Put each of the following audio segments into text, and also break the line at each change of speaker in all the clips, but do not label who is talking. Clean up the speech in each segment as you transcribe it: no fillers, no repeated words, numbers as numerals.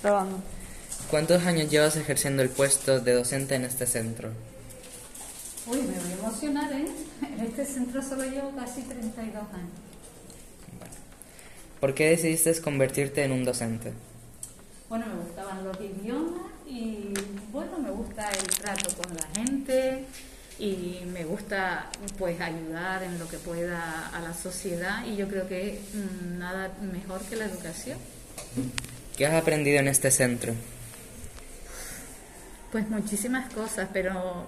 Probando.
¿Cuántos años llevas ejerciendo el puesto de docente en este centro?
Uy, me voy a emocionar, ¿eh? En este centro solo llevo casi 32 años.
¿Por qué decidiste convertirte en un docente?
Bueno, me gustaban los idiomas y, bueno, me gusta el trato con la gente y me gusta, pues, ayudar en lo que pueda a la sociedad, y yo creo que nada mejor que la educación.
¿Qué has aprendido en este centro?
Pues muchísimas cosas, pero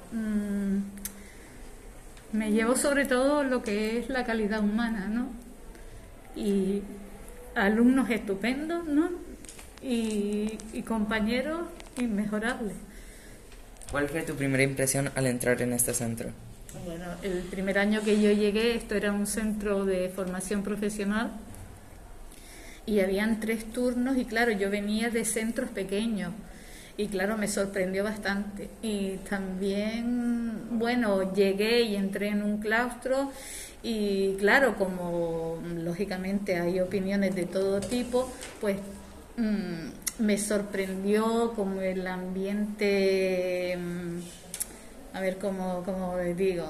me llevo sobre todo lo que es la calidad humana, ¿no? Y alumnos estupendos, ¿no? Y compañeros inmejorables.
¿Cuál fue tu primera impresión al entrar en este centro?
Bueno, el primer año que yo llegué, esto era un centro de formación profesional y habían 3 turnos, y claro, yo venía de centros pequeños y claro, me sorprendió bastante. Y también, bueno, llegué y entré en un claustro y claro, como lógicamente hay opiniones de todo tipo, pues me sorprendió como el ambiente, a ver cómo les digo,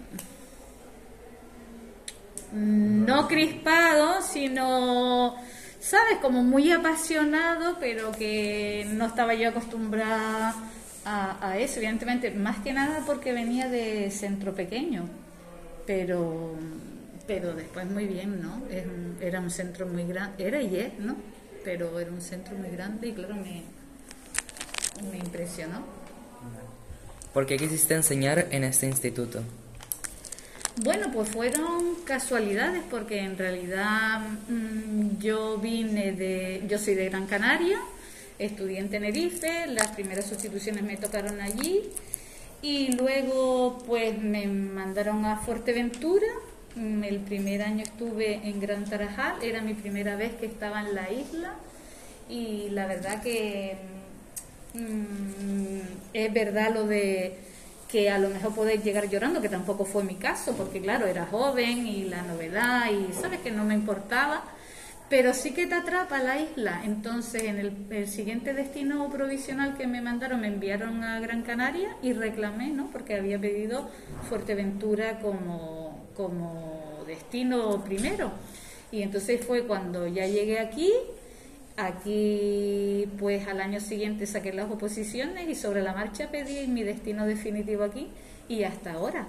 no crispado, sino, ¿sabes? Como muy apasionado, pero que no estaba yo acostumbrada a eso, evidentemente, más que nada porque venía de centro pequeño, pero después muy bien, ¿no? Era un centro muy grande, era y es, ¿no? Pero era un centro muy grande y claro, me impresionó.
¿Por qué quisiste enseñar en este instituto?
Bueno, pues fueron casualidades, porque en realidad yo soy de Gran Canaria, estudié en Tenerife, las primeras sustituciones me tocaron allí y luego pues me mandaron a Fuerteventura. El primer año estuve en Gran Tarajal, era mi primera vez que estaba en la isla y la verdad que es verdad lo de que a lo mejor podéis llegar llorando, que tampoco fue mi caso, porque claro, era joven y la novedad y sabes que no me importaba, pero sí que te atrapa la isla. Entonces en el siguiente destino provisional que me mandaron, me enviaron a Gran Canaria y reclamé, ¿no? Porque había pedido Fuerteventura como destino primero, y entonces fue cuando ya llegué aquí pues al año siguiente saqué las oposiciones y sobre la marcha pedí mi destino definitivo aquí, y hasta ahora,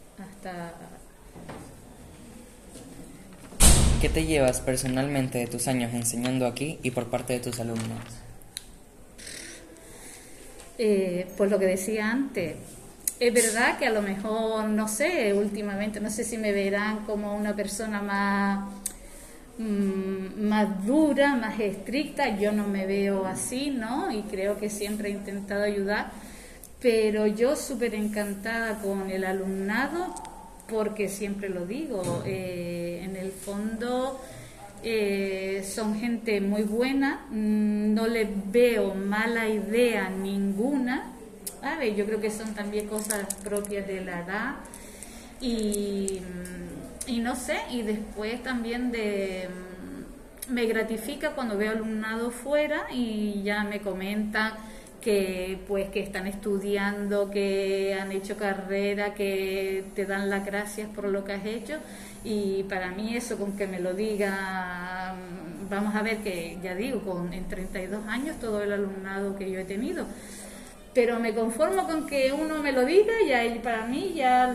¿Qué te llevas personalmente de tus años enseñando aquí y por parte de tus alumnos?
Pues lo que decía antes, es verdad que a lo mejor, no sé, últimamente, no sé si me verán como una persona más dura, más estricta. Yo no me veo así, ¿no? Y creo que siempre he intentado ayudar, pero yo súper encantada con el alumnado, porque siempre lo digo, en el fondo son gente muy buena, no les veo mala idea ninguna. A ver, yo creo que son también cosas propias de la edad y no sé, y después también me gratifica cuando veo alumnado fuera y ya me comentan que están estudiando, que han hecho carrera, que te dan las gracias por lo que has hecho, y para mí eso, con que me lo diga, vamos a ver, que ya digo, en 32 años todo el alumnado que yo he tenido, pero me conformo con que uno me lo diga y ahí para mí ya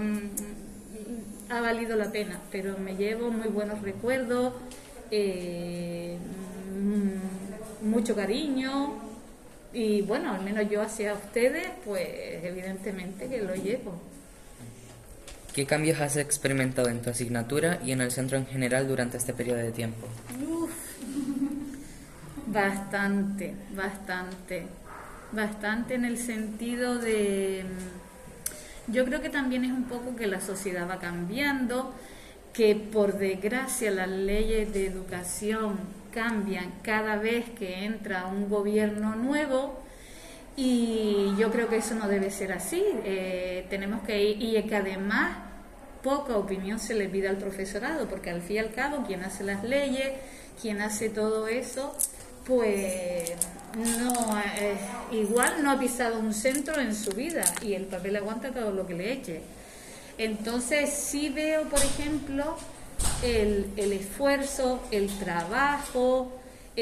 ha valido la pena. Pero me llevo muy buenos recuerdos, mucho cariño, y bueno, al menos yo hacia ustedes, pues evidentemente que lo llevo.
¿Qué cambios has experimentado en tu asignatura y en el centro en general durante este periodo de tiempo?
Bastante en el sentido de, yo creo que también es un poco que la sociedad va cambiando, que por desgracia las leyes de educación cambian cada vez que entra un gobierno nuevo, y yo creo que eso no debe ser así. Tenemos que ir, y que además poca opinión se le pide al profesorado, porque al fin y al cabo quien hace las leyes, quien hace todo eso, pues no, igual no ha pisado un centro en su vida y el papel aguanta todo lo que le eche. Entonces sí veo, por ejemplo, el esfuerzo, el trabajo,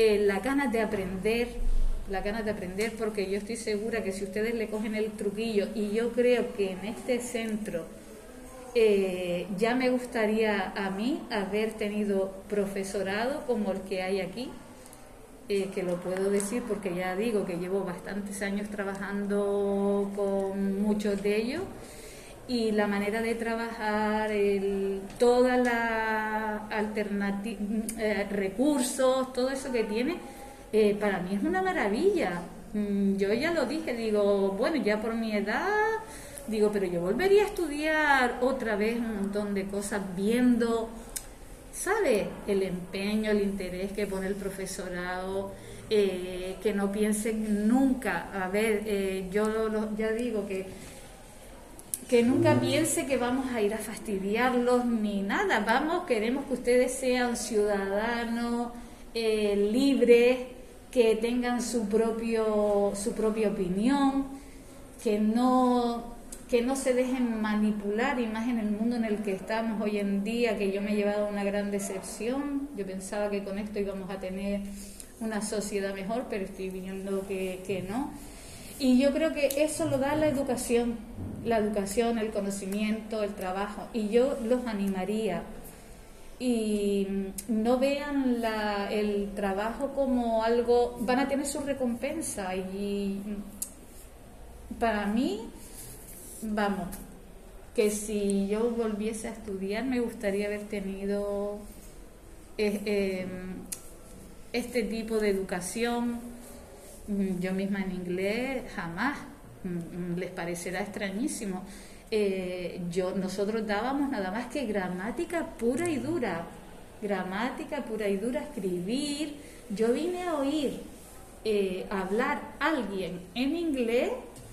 las ganas de aprender, porque yo estoy segura que si ustedes le cogen el truquillo, y yo creo que en este centro ya me gustaría a mí haber tenido profesorado como el que hay aquí, que lo puedo decir porque ya digo que llevo bastantes años trabajando con muchos de ellos, y la manera de trabajar, toda la alternativa, recursos, todo eso que tiene, para mí es una maravilla. Yo ya lo dije, digo, bueno, ya por mi edad, digo, pero yo volvería a estudiar otra vez un montón de cosas viendo, ¿sabe? El empeño, el interés que pone el profesorado, que no piensen nunca, a ver, ya digo que nunca piense que vamos a ir a fastidiarlos ni nada. Vamos, queremos que ustedes sean ciudadanos libres, que tengan su propia opinión, que no se dejen manipular, y más en el mundo en el que estamos hoy en día, que yo me he llevado una gran decepción. Yo pensaba que con esto íbamos a tener una sociedad mejor, pero estoy viendo que no. Y yo creo que eso lo da la educación, el conocimiento, el trabajo. Y yo los animaría. Y no vean el trabajo como algo, van a tener su recompensa. Y para mí, vamos, que si yo volviese a estudiar, me gustaría haber tenido este tipo de educación. Yo misma en inglés jamás, les parecerá extrañísimo. Nosotros dábamos nada más que gramática pura y dura, escribir. Yo vine a oír hablar a alguien en inglés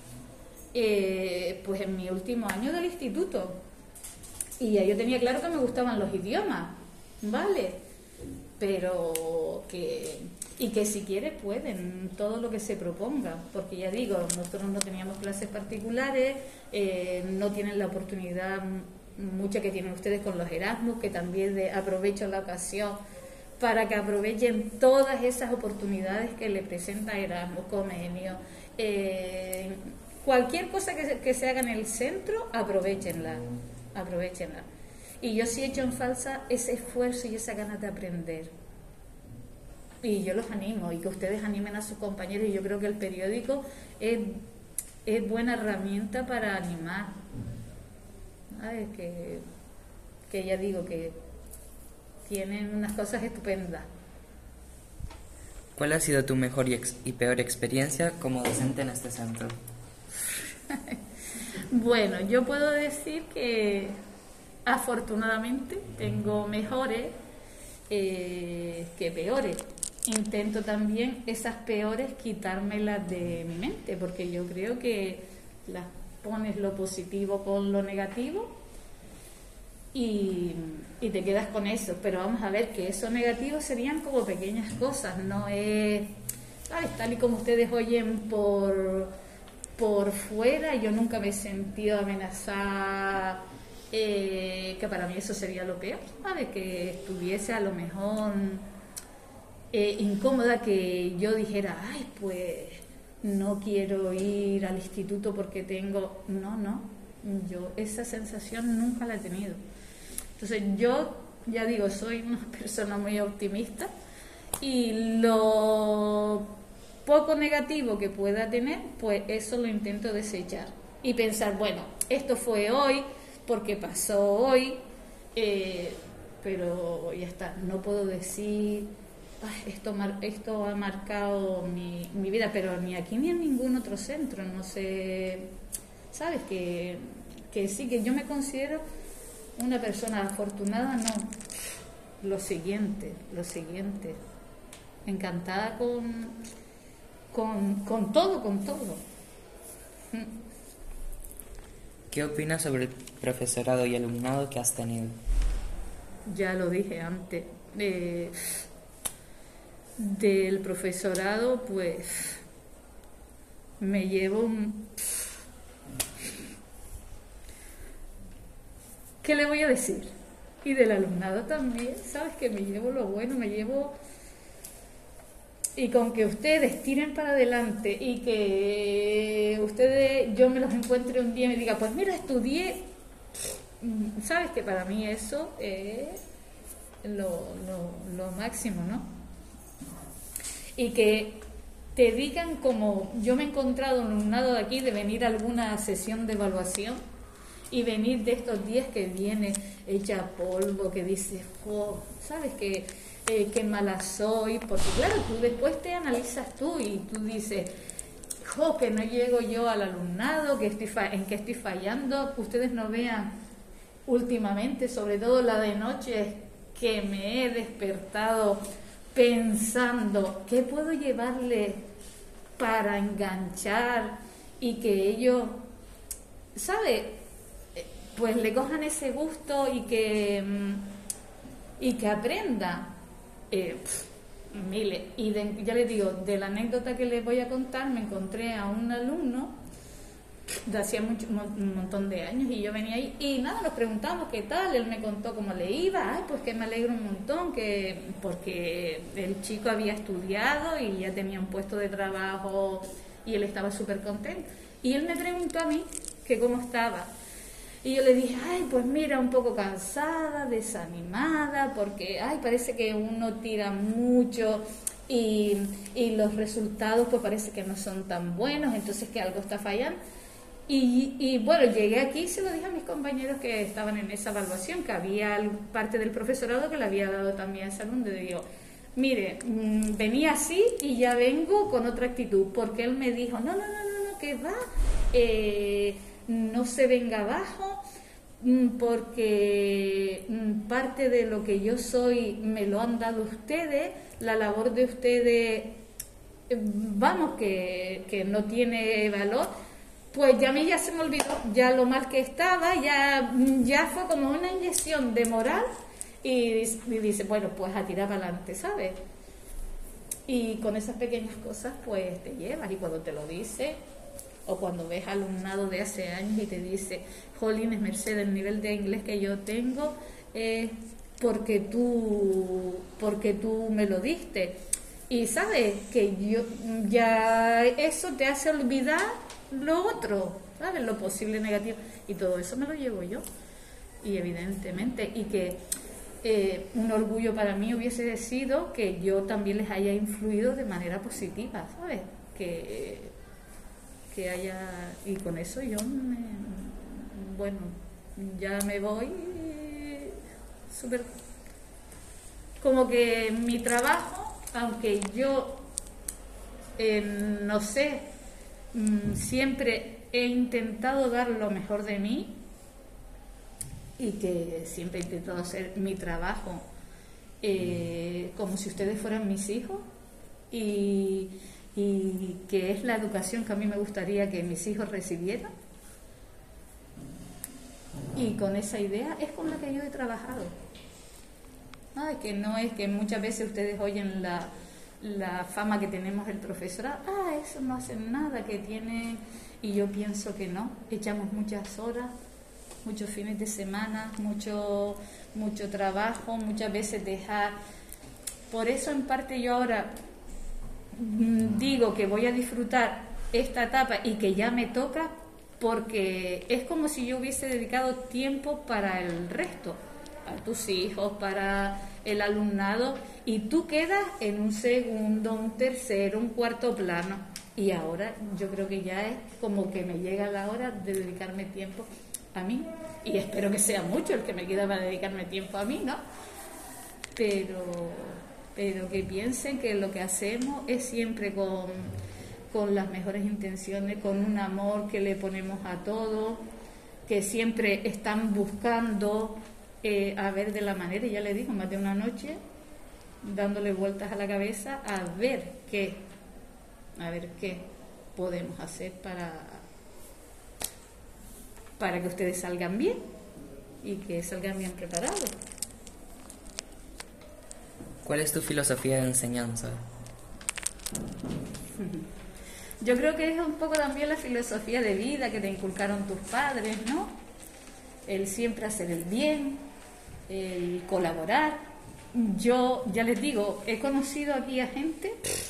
pues en mi último año del instituto, y ya yo tenía claro que me gustaban los idiomas, ¿vale? Pero que si quieres pueden todo lo que se proponga, porque ya digo, nosotros no teníamos clases particulares, no tienen la oportunidad mucha que tienen ustedes con los Erasmus, que también aprovecho la ocasión para que aprovechen todas esas oportunidades que les presenta Erasmus, Convenio, cualquier cosa que se haga en el centro, aprovechenla. Y yo sí he hecho en falta ese esfuerzo y esa ganas de aprender. Y yo los animo, y que ustedes animen a sus compañeros. Y yo creo que el periódico es buena herramienta para animar. ¿Sabes? Que ya digo que tienen unas cosas estupendas.
¿Cuál ha sido tu mejor y peor experiencia como docente en este centro?
Bueno, yo puedo decir que afortunadamente tengo mejores que peores. Intento también esas peores quitármelas de mi mente, porque yo creo que las pones lo positivo con lo negativo y te quedas con eso. Pero vamos a ver que eso negativo serían como pequeñas cosas, no es, ¿sabes? Tal y como ustedes oyen por fuera, yo nunca me he sentido amenazada, que para mí eso sería lo peor, ¿sabes? Que estuviese a lo mejor incómoda, que yo dijera, ay, pues no quiero ir al instituto porque tengo... No, yo esa sensación nunca la he tenido. Entonces yo, ya digo, soy una persona muy optimista, y lo poco negativo que pueda tener, pues eso lo intento desechar y pensar, bueno, esto fue hoy porque pasó hoy, pero ya está. No puedo decir, esto ha marcado mi vida, pero ni aquí ni en ningún otro centro. No sé, sabes que sí, que yo me considero una persona afortunada. No, lo siguiente, encantada con todo.
¿Qué opinas sobre el profesorado y alumnado que has tenido?
Ya lo dije antes. del profesorado, pues me llevo ¿qué le voy a decir? Y del alumnado también, ¿sabes? Que me llevo lo bueno, me llevo... Y con que ustedes tiren para adelante y que ustedes, yo me los encuentre un día y me diga, pues mira, estudié, ¿sabes? Que para mí eso es lo máximo, ¿no? Y que te digan, como yo me he encontrado un alumnado de aquí, de venir a alguna sesión de evaluación y venir de estos días que viene hecha polvo, que dice, oh, ¿sabes? Que mala soy, porque claro, tú después te analizas tú y tú dices, jo, que no llego yo al alumnado, que en qué estoy fallando. Ustedes no vean últimamente, sobre todo la de noche, que me he despertado pensando qué puedo llevarle para enganchar y que ellos, ¿sabe? Pues le cojan ese gusto y que aprenda. Miles. Y ya les digo, de la anécdota que les voy a contar, me encontré a un alumno de hacía un montón de años y yo venía ahí y nada, nos preguntamos qué tal, él me contó cómo le iba, ay, pues que me alegro un montón, porque el chico había estudiado y ya tenía un puesto de trabajo y él estaba súper contento. Y él me preguntó a mí que cómo estaba. Y yo le dije, ay, pues mira, un poco cansada, desanimada, porque, ay, parece que uno tira mucho y los resultados pues parece que no son tan buenos, entonces que algo está fallando. Y bueno, llegué aquí y se lo dije a mis compañeros que estaban en esa evaluación, que había parte del profesorado que le había dado también a ese alumno. Le digo, mire, venía así y ya vengo con otra actitud, porque él me dijo, no, que va, no se venga abajo, porque parte de lo que yo soy me lo han dado ustedes, la labor de ustedes, vamos, que no tiene valor. Pues ya a mí ya se me olvidó, ya lo mal que estaba, ya fue como una inyección de moral y dice, bueno, pues a tirar para adelante, ¿sabes? Y con esas pequeñas cosas pues te llevas, y cuando te lo dice, o cuando ves alumnado de hace años y te dice, jolines, Mercedes, el nivel de inglés que yo tengo es porque tú me lo diste. Y sabes que yo ya eso te hace olvidar lo otro, ¿sabes? Lo posible negativo. Y todo eso me lo llevo yo. Y evidentemente, y que un orgullo para mí hubiese sido que yo también les haya influido de manera positiva, ¿sabes? Que haya, y con eso yo bueno, ya me voy súper, como que mi trabajo, aunque yo no sé, siempre he intentado dar lo mejor de mí y que siempre he intentado hacer mi trabajo como si ustedes fueran mis hijos y que es la educación que a mí me gustaría que mis hijos recibieran, y con esa idea es con la que yo he trabajado. Que no es que muchas veces ustedes oyen la fama que tenemos el profesorado, eso no hacen nada, que tienen, y yo pienso que no, echamos muchas horas, muchos fines de semana, mucho trabajo, muchas veces dejar. Por eso en parte yo ahora digo que voy a disfrutar esta etapa y que ya me toca, porque es como si yo hubiese dedicado tiempo para el resto, a tus hijos, para el alumnado, y tú quedas en un segundo, un tercero, un cuarto plano, y ahora yo creo que ya es como que me llega la hora de dedicarme tiempo a mí, y espero que sea mucho el que me queda para dedicarme tiempo a mí, ¿no? Pero que piensen que lo que hacemos es siempre con las mejores intenciones, con un amor que le ponemos a todo, que siempre están buscando a ver de la manera, y ya le digo, más de una noche dándole vueltas a la cabeza a ver qué podemos hacer para que ustedes salgan bien y que salgan bien preparados.
¿Cuál es tu filosofía de enseñanza?
Yo creo que es un poco también la filosofía de vida que te inculcaron tus padres, ¿no? El siempre hacer el bien, el colaborar. Yo, ya les digo, he conocido aquí a gente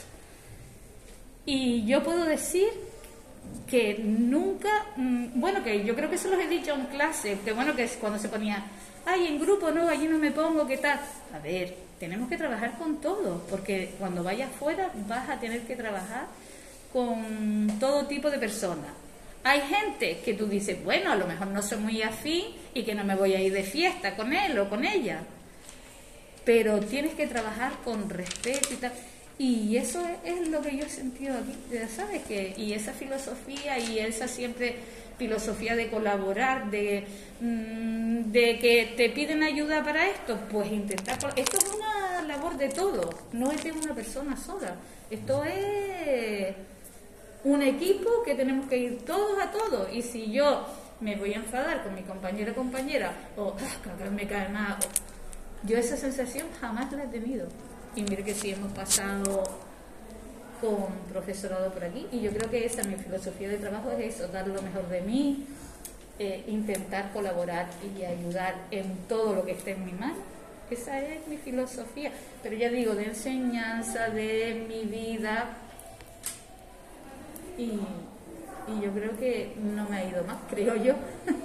y yo puedo decir que nunca, bueno, que yo creo que eso los he dicho en clase, que bueno, que es cuando se ponía, ay, en grupo no, allí no me pongo, ¿qué tal? A ver, tenemos que trabajar con todo, porque cuando vayas fuera vas a tener que trabajar con todo tipo de personas. Hay gente que tú dices, bueno, a lo mejor no soy muy afín y que no me voy a ir de fiesta con él o con ella, pero tienes que trabajar con respeto y tal. Y eso es lo que yo he sentido aquí, ¿sabes? Y esa filosofía y esa siempre filosofía de colaborar, de que te piden ayuda para esto, pues intentar. Esto es una labor de todos, no es de una persona sola. Esto es un equipo que tenemos que ir todos a todos. Y si yo me voy a enfadar con mi compañero o compañera, o que me cae mal, yo esa sensación jamás la he tenido. Y mire que sí hemos pasado con profesorado por aquí, y yo creo que esa mi filosofía de trabajo es eso, dar lo mejor de mí, intentar colaborar y ayudar en todo lo que esté en mi mano. Esa es mi filosofía, pero ya digo, de enseñanza, de mi vida, y yo creo que no me ha ido más, creo yo.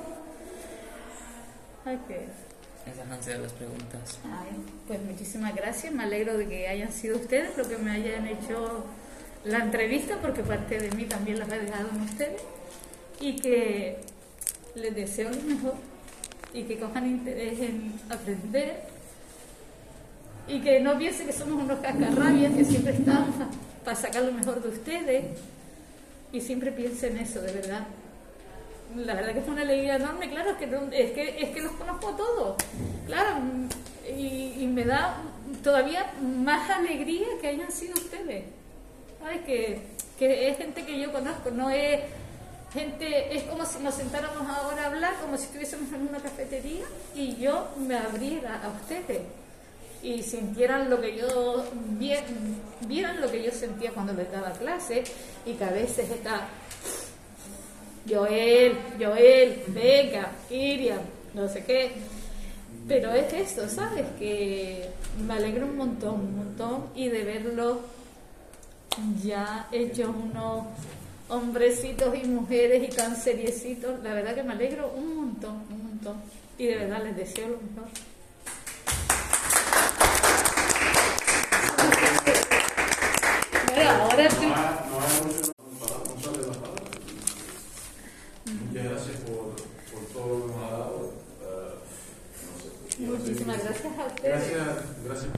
Okay.
Esas han sido las preguntas.
Ay, pues muchísimas gracias, me alegro de que hayan sido ustedes los que me hayan hecho la entrevista, porque parte de mí también la he dejado en ustedes, y que les deseo lo mejor y que cojan interés en aprender y que no piensen que somos unos cascarrabias que siempre estamos para sacar lo mejor de ustedes, y siempre piensen eso, de verdad. La verdad que fue una alegría enorme, claro, es que los conozco todos, claro, y me da todavía más alegría que hayan sido ustedes, ¿sabes? Que es gente que yo conozco, no es gente, es como si nos sentáramos ahora a hablar, como si estuviésemos en una cafetería y yo me abriera a ustedes y sintieran lo que yo, vieran lo que yo sentía cuando les daba clase, y que a veces está... Joel, venga, Iriam, no sé qué, pero es esto, ¿sabes? Que me alegro un montón, y de verlos ya hechos unos hombrecitos y mujeres y tan seriecitos, la verdad que me alegro un montón, y de verdad les deseo lo mejor. Bueno, ahora sí.
Muchas gracias por todo lo que nos ha dado.
Muchísimas gracias a ustedes.
Gracias.